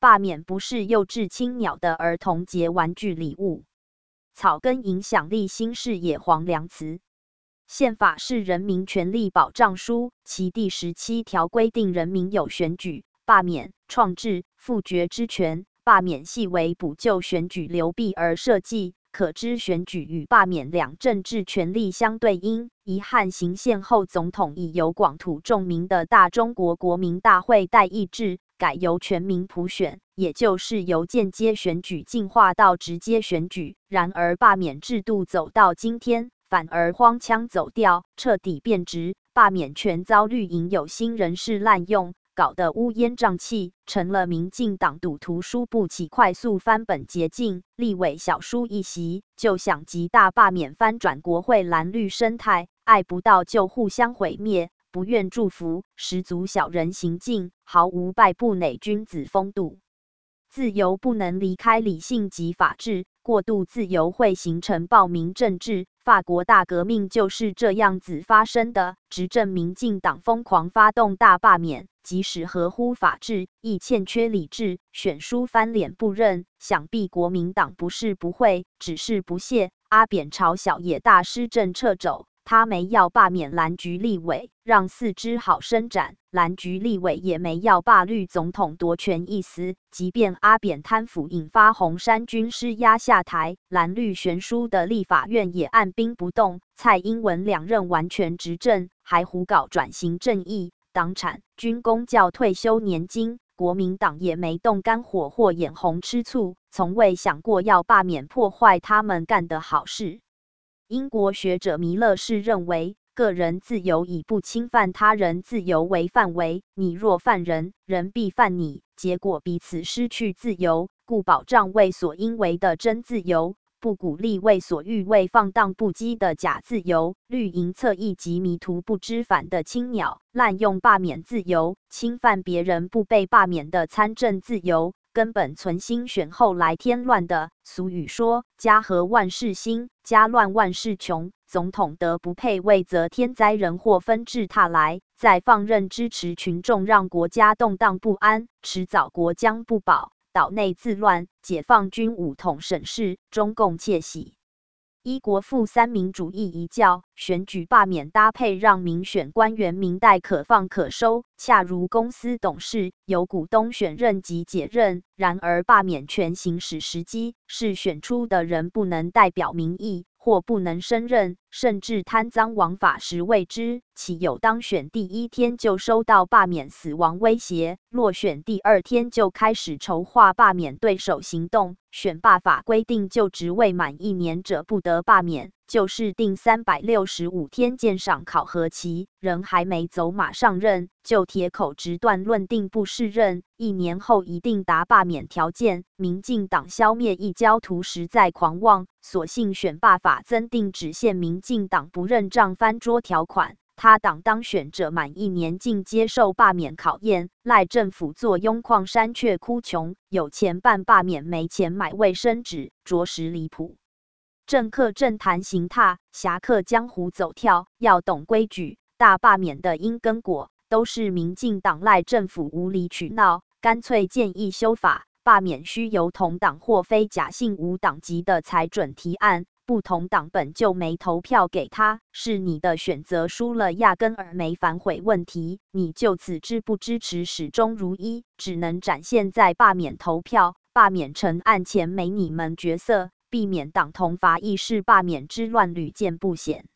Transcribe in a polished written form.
罢免不是幼稚青鸟的儿童节玩具礼物。草根影响力新视野黄良慈。宪法是人民权利保障书，其第17条规定人民有选举、罢免、创制、复决之权。罢免系为补救选举流弊而设计，可知选举与罢免两政治权力相对应。遗憾行宪后，总统以由广土众民的大中国国民大会代议制，改由全民普选，也就是由间接选举进化到直接选举。然而罢免制度走到今天，反而荒腔走调，彻底变质，罢免权遭绿营有心人士滥用，搞得乌烟瘴气，成了民进党赌徒输不起快速翻本捷径。立委小输一席，就想极大罢免翻转国会蓝绿生态，爱不到就互相毁灭，不愿祝福，十足小人行径，毫无败部内君子风度。自由不能离开理性及法治，过度自由会形成暴民政治。法国大革命就是这样子发生的。执政民进党疯狂发动大罢免，即使合乎法治，亦欠缺理智，选书翻脸不认。想必国民党不是不会，只是不屑。阿扁朝小野大施政撤走，他没要罢免蓝局立委，让四肢好伸展。蓝局立委也没要罢绿总统夺权意思。即便阿扁贪腐引发红衫军施压下台，蓝绿悬殊的立法院也按兵不动。蔡英文两任完全执政，还胡搞转型正义、党产、军公教退休年金。国民党也没动肝火或眼红吃醋，从未想过要罢免破坏他们干的好事。英国学者弥勒士认为，个人自由以不侵犯他人自由为范围，你若犯人，人必犯你，结果彼此失去自由，故保障为所应为的真自由，不鼓励为所欲为放荡不羁的假自由。绿营侧翼及迷途不知返的青鸟，滥用罢免自由，侵犯别人不被罢免的参政自由，根本存心选后来添乱的。俗语说，家和万事兴，家乱万事穷。总统得不配为则天灾人祸纷至沓来，再放任支持群众让国家动荡不安，迟早国将不保，岛内自乱，解放军武统审视，中共窃喜。一国父三民主义一教，选举罢免搭配让民选官员民代可放可收，恰如公司董事由股东选任及解任。然而罢免权行使时机是选出的人不能代表民意，或不能胜任，甚至贪赃枉法时未知，岂有当选第一天就收到罢免死亡威胁，落选第2天就开始筹划罢免对手行动？选罢法规定，就职未满1年者不得罢免，就是定365天鉴赏考核期，人还没走马上任，就铁口直断论定不适任，1年后一定达罢免条件。民进党消灭异教徒实在狂妄，所幸选罢法增订只限民进党不认账翻桌条款，他党当选者满1年竟接受罢免考验，赖政府坐拥矿山却哭穷，有钱办罢免，没钱买卫生纸，着实离谱。政客政坛行踏，侠客江湖走跳，要懂规矩。大罢免的因跟果，都是民进党赖政府无理取闹，干脆建议修法，罢免须由同党或非假性无党籍的才准提案。不同党本就没投票给他，是你的选择输了，压根儿没反悔问题。你就此支不支持始终如一，只能展现在罢免投票、罢免成案前没你们角色，避免党同伐异式罢免之乱屡见不鲜。